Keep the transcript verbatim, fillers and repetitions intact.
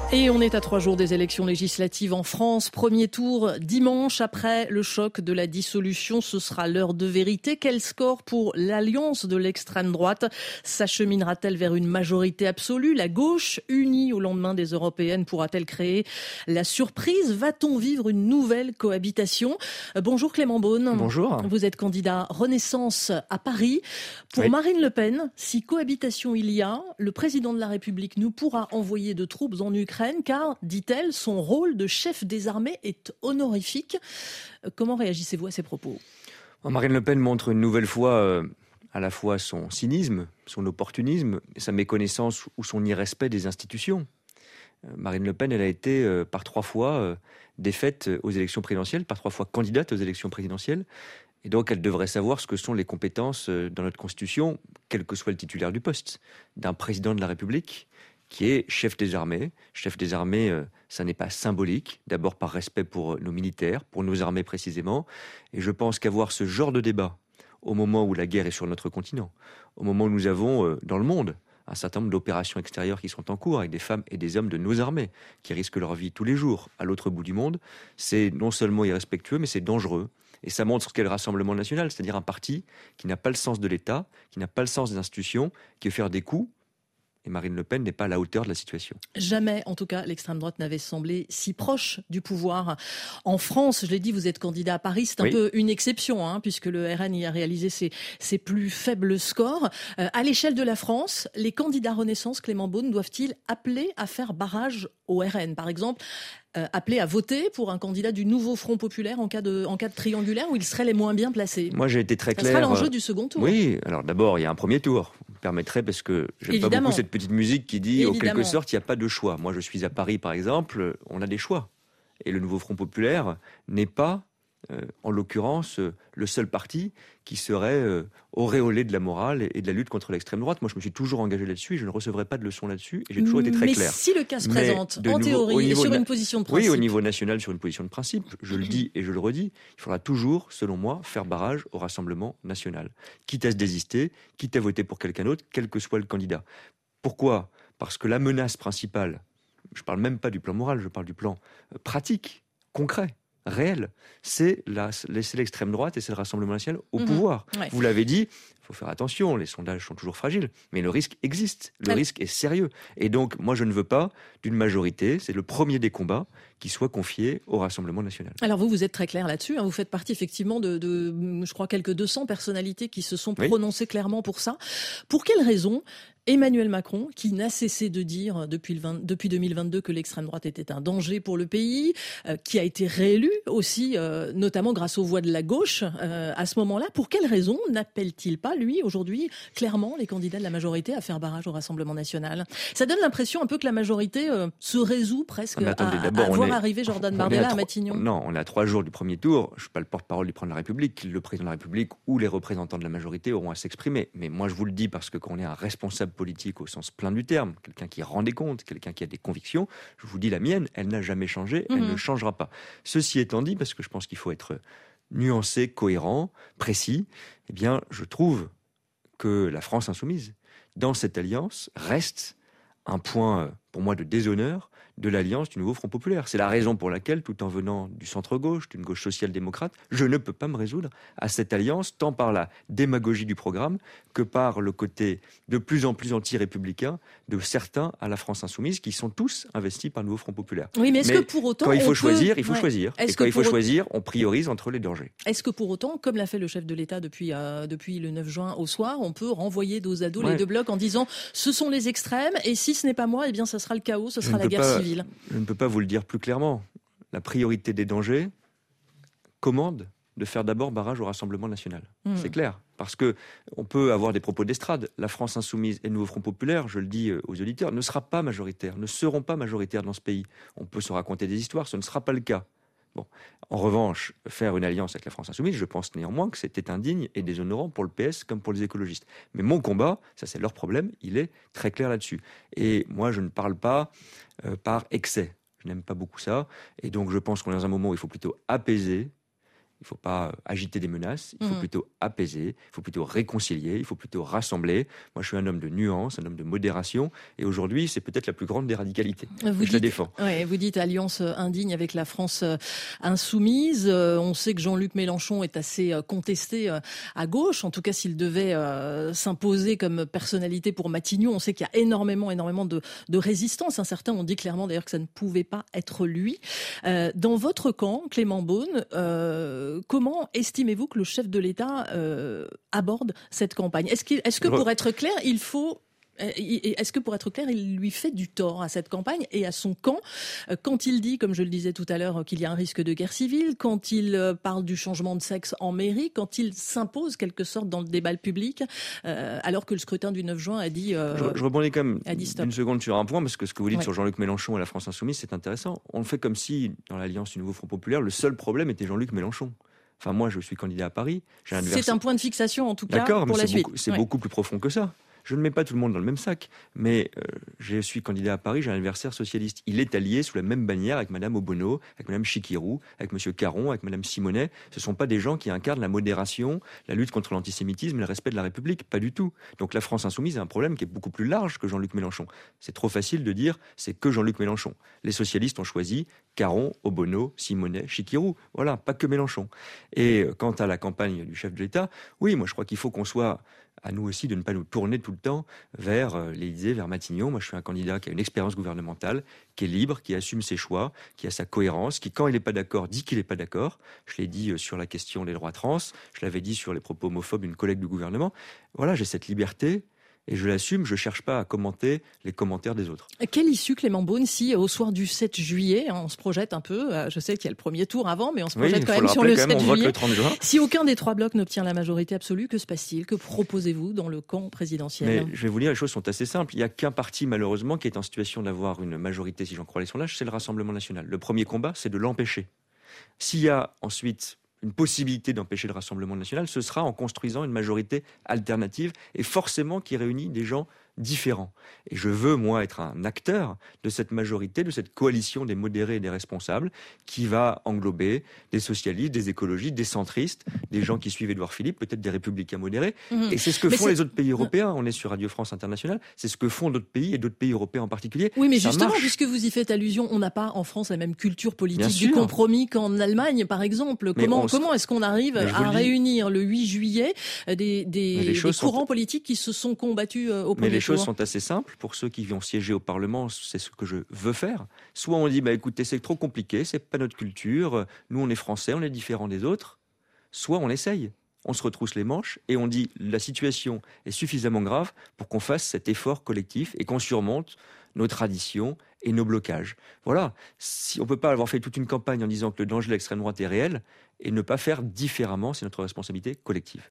Et on est à trois jours des élections législatives en France. Premier tour dimanche après le choc de la dissolution. Ce sera l'heure de vérité. Quel score pour l'alliance de l'extrême droite? S'acheminera-t-elle vers une majorité absolue? La gauche, unie au lendemain des européennes, pourra-t-elle créer la surprise? Va-t-on vivre une nouvelle cohabitation? Bonjour Clément Beaune. Bonjour. Vous êtes candidat Renaissance à Paris. Pour Oui. Marine Le Pen, si cohabitation il y a, le président de la République ne pourra envoyer de troupes en Ukraine car, dit-elle, son rôle de chef des armées est honorifique. Comment réagissez-vous à ces propos? Marine Le Pen montre une nouvelle fois euh, à la fois son cynisme, son opportunisme, sa méconnaissance ou son irrespect des institutions. Euh, Marine Le Pen, elle a été euh, par trois fois euh, défaite aux élections présidentielles, par trois fois candidate aux élections présidentielles. Et donc, elle devrait savoir ce que sont les compétences euh, dans notre Constitution, quel que soit le titulaire du poste, d'un président de la République qui est chef des armées. Chef des armées, euh, ça n'est pas symbolique, d'abord par respect pour nos militaires, pour nos armées précisément. Et je pense qu'avoir ce genre de débat au moment où la guerre est sur notre continent, au moment où nous avons euh, dans le monde un certain nombre d'opérations extérieures qui sont en cours avec des femmes et des hommes de nos armées qui risquent leur vie tous les jours à l'autre bout du monde, c'est non seulement irrespectueux, mais c'est dangereux. Et ça montre ce qu'est le Rassemblement national, c'est-à-dire un parti qui n'a pas le sens de l'État, qui n'a pas le sens des institutions, qui veut faire des coups. Et Marine Le Pen n'est pas à la hauteur de la situation. Jamais, en tout cas, l'extrême droite n'avait semblé si proche du pouvoir. En France, je l'ai dit, vous êtes candidat à Paris, c'est un Oui. peu une exception, hein, puisque le R N y a réalisé ses, ses plus faibles scores. Euh, à l'échelle de la France, les candidats Renaissance, Clément Beaune, doivent-ils appeler à faire barrage au R N? Par exemple, euh, appeler à voter pour un candidat du nouveau Front populaire en cas de, en cas de triangulaire où ils seraient les moins bien placés? Moi, j'ai été très Ça clair. sera l'enjeu du second tour. Oui, alors d'abord, il y a un premier tour. Vous me permettrez, parce que j'aime pas Évidemment. beaucoup cette petite musique qui dit, en Évidemment. quelque sorte, il n'y a pas de choix. Moi, je suis à Paris, par exemple, on a des choix. Et le nouveau Front populaire n'est pas, euh, en l'occurrence, euh, le seul parti qui serait euh, auréolé de la morale et, et de la lutte contre l'extrême droite. Moi, je me suis toujours engagé là-dessus et je ne recevrai pas de leçons là-dessus. Et j'ai toujours été très Mais clair. si le cas se Mais présente, de en nouveau, théorie, au et niveau sur na- une position de principe. Oui, au niveau national, sur une position de principe, je le dis et je le redis, il faudra toujours, selon moi, faire barrage au Rassemblement national. Quitte à se désister, quitte à voter pour quelqu'un d'autre, quel que soit le candidat. Pourquoi ? Parce que la menace principale, je ne parle même pas du plan moral, je parle du plan euh, pratique, concret, réel, c'est la- c'est l'extrême droite et c'est le Rassemblement national au Mhm. pouvoir. Ouais. Vous l'avez dit, il faut faire attention, les sondages sont toujours fragiles, mais le risque existe, le Ah. risque est sérieux. Et donc, moi, je ne veux pas d'une majorité, c'est le premier des combats, qui soit confié au Rassemblement national. Alors vous, vous êtes très clair là-dessus, hein. Vous faites partie effectivement de, de, je crois, quelques deux cents personnalités qui se sont Oui. prononcées clairement pour ça. Pour quelle raison Emmanuel Macron, qui n'a cessé de dire depuis, le vingt, depuis deux mille vingt-deux que l'extrême droite était un danger pour le pays, euh, qui a été réélu aussi, euh, notamment grâce aux voix de la gauche, euh, à ce moment-là, pour quelle raison n'appelle-t-il pas, lui, aujourd'hui, clairement, les candidats de la majorité à faire barrage au Rassemblement national? Ça donne l'impression un peu que la majorité euh, se résout presque Ah, mais attendez, à, d'abord, à on voir est- arriver Jordan on est Bardella à, trois- Matignon. Non, on est à trois jours du premier tour. Je ne suis pas le porte-parole du président de la République. Le président de la République ou les représentants de la majorité auront à s'exprimer. Mais moi, je vous le dis parce que quand on est un responsable politique au sens plein du terme, quelqu'un qui rend des comptes, quelqu'un qui a des convictions, je vous dis la mienne, elle n'a jamais changé, elle Mhm. ne changera pas. Ceci étant dit, parce que je pense qu'il faut être nuancé, cohérent, précis, eh bien, je trouve que la France insoumise, dans cette alliance, reste un point, euh, pour moi, de déshonneur de l'alliance du nouveau Front populaire. C'est la raison pour laquelle, tout en venant du centre-gauche, d'une gauche social-démocrate, je ne peux pas me résoudre à cette alliance, tant par la démagogie du programme que par le côté de plus en plus anti-républicain de certains à la France insoumise, qui sont tous investis par le nouveau Front populaire. Oui, mais est-ce Mais que pour autant, Quand il on faut peut- choisir, il faut Ouais. choisir. Est-ce Et quand que il faut pour- choisir, on priorise entre les dangers. Est-ce que pour autant, comme l'a fait le chef de l'État depuis, euh, depuis le neuf juin au soir, on peut renvoyer dos à dos Ouais. les deux blocs en disant ce sont les extrêmes et si ce n'est pas moi, eh bien ça sera le chaos, ce Je sera ne la peux guerre pas- civile. Je ne peux pas vous le dire plus clairement. La priorité des dangers commande de faire d'abord barrage au Rassemblement national. Mmh. C'est clair. Parce que on peut avoir des propos d'estrade. La France insoumise et le nouveau Front populaire, je le dis euh, aux auditeurs, ne sera pas majoritaire, ne seront pas majoritaires dans ce pays. On peut se raconter des histoires, ce ne sera pas le cas. Bon. En revanche, faire une alliance avec la France insoumise, je pense néanmoins que c'était indigne et déshonorant pour le P S comme pour les écologistes. Mais mon combat, ça c'est leur problème, il est très clair là-dessus. Et moi, je ne parle pas euh, par excès. Je n'aime pas beaucoup ça. Et donc, je pense qu'on est dans un moment où il faut plutôt apaiser Il ne faut pas agiter des menaces, il faut Mmh. plutôt apaiser, il faut plutôt réconcilier, il faut plutôt rassembler. Moi, je suis un homme de nuance, un homme de modération, et aujourd'hui, c'est peut-être la plus grande des radicalités. Vous Et je dites, la défends. ouais, vous dites alliance indigne avec la France euh, insoumise. Euh, on sait que Jean-Luc Mélenchon est assez euh, contesté euh, à gauche. En tout cas, s'il devait euh, s'imposer comme personnalité pour Matignon, on sait qu'il y a énormément, énormément de, de résistance. Hein. Certains ont dit clairement d'ailleurs que ça ne pouvait pas être lui. Euh, dans votre camp, Clément Beaune, euh, comment estimez-vous que le chef de l'État euh, aborde cette campagne ? Est-ce qu'il, est-ce que pour être clair, il faut Est-ce que pour être clair, il lui fait du tort à cette campagne et à son camp quand il dit, comme je le disais tout à l'heure, qu'il y a un risque de guerre civile, quand il parle du changement de sexe en mairie, quand il s'impose quelque sorte dans le débat public, euh, alors que le scrutin du neuf juin a dit euh, Je, je rebondis quand même dit une seconde sur un point, parce que ce que vous dites ouais. sur Jean-Luc Mélenchon et la France Insoumise, c'est intéressant. On le fait comme si, dans l'Alliance du Nouveau Front Populaire, le seul problème était Jean-Luc Mélenchon. Enfin, moi, je suis candidat à Paris. J'ai un adversaire... C'est un point de fixation, en tout cas, D'accord, pour mais la c'est suite. Beaucoup, c'est ouais. beaucoup plus profond que ça. Je ne mets pas tout le monde dans le même sac, mais euh, je suis candidat à Paris, j'ai un adversaire socialiste. Il est allié sous la même bannière avec Madame Obono, avec Madame Chikirou, avec Monsieur Caron, avec Madame Simonet. Ce ne sont pas des gens qui incarnent la modération, la lutte contre l'antisémitisme, le respect de la République, pas du tout. Donc la France insoumise a un problème qui est beaucoup plus large que Jean-Luc Mélenchon. C'est trop facile de dire c'est que Jean-Luc Mélenchon. Les socialistes ont choisi Caron, Obono, Simonet, Chikirou. Voilà, pas que Mélenchon. Et euh, quant à la campagne du chef de l'État, oui, moi je crois qu'il faut qu'on soit... à nous aussi de ne pas nous tourner tout le temps vers l'Élysée, vers Matignon. Moi, je suis un candidat qui a une expérience gouvernementale, qui est libre, qui assume ses choix, qui a sa cohérence, qui, quand il n'est pas d'accord, dit qu'il n'est pas d'accord. Je l'ai dit sur la question des droits trans, je l'avais dit sur les propos homophobes d'une collègue du gouvernement. Voilà, j'ai cette liberté. Et je l'assume, je ne cherche pas à commenter les commentaires des autres. Quelle issue, Clément Beaune, si au soir du sept juillet, on se projette un peu, je sais qu'il y a le premier tour avant, mais on se projette oui, quand même sur le sept juillet. Le trente juin. Si aucun des trois blocs n'obtient la majorité absolue, que se passe-t-il ? Que proposez-vous dans le camp présidentiel ? Mais je vais vous dire, les choses sont assez simples. Il n'y a qu'un parti, malheureusement, qui est en situation d'avoir une majorité, si j'en crois les sondages, c'est le Rassemblement national. Le premier combat, c'est de l'empêcher. S'il y a ensuite une possibilité d'empêcher le Rassemblement national, ce sera en construisant une majorité alternative et forcément qui réunit des gens différents. Et je veux, moi, être un acteur de cette majorité, de cette coalition des modérés et des responsables qui va englober des socialistes, des écologistes, des centristes, des gens qui suivent Édouard Philippe, peut-être des républicains modérés. Mmh. Et c'est ce que mais font c'est... les autres pays européens. On est sur Radio France Internationale. C'est ce que font d'autres pays et d'autres pays européens en particulier. Oui, mais ça justement, marche. Puisque vous y faites allusion, on n'a pas en France la même culture politique du compromis qu'en Allemagne, par exemple. Comment, se... comment est-ce qu'on arrive à réunir le huit juillet des, des, des courants sont... politiques qui se sont combattus au premier mais les tour ? Les choses sont assez simples. Pour ceux qui vont siéger au Parlement, c'est ce que je veux faire. Soit on dit, bah, écoutez, c'est trop compliqué, c'est pas notre culture, nous on est français, on est différents des autres. Soit on essaye. On se retrousse les manches et on dit, la situation est suffisamment grave pour qu'on fasse cet effort collectif et qu'on surmonte nos traditions et nos blocages. Voilà. Si on ne peut pas avoir fait toute une campagne en disant que le danger de l'extrême droite est réel et ne pas faire différemment, c'est notre responsabilité collective.